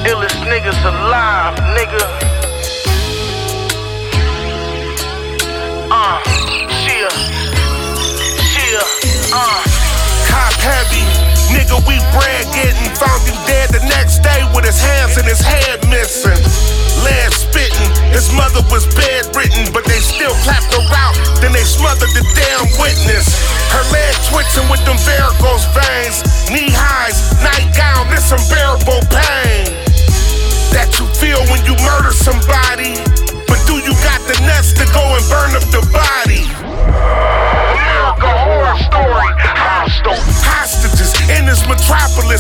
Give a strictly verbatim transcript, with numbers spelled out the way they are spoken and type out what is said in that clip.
Illest niggas alive, nigga. Uh, cheer, cheer, uh. Cop heavy, nigga, we bread getting. Found him dead the next day with his hands and his head missing. Lead spitting, his mother was bedridden, but they still clapped her out. Then they smothered the damn witness.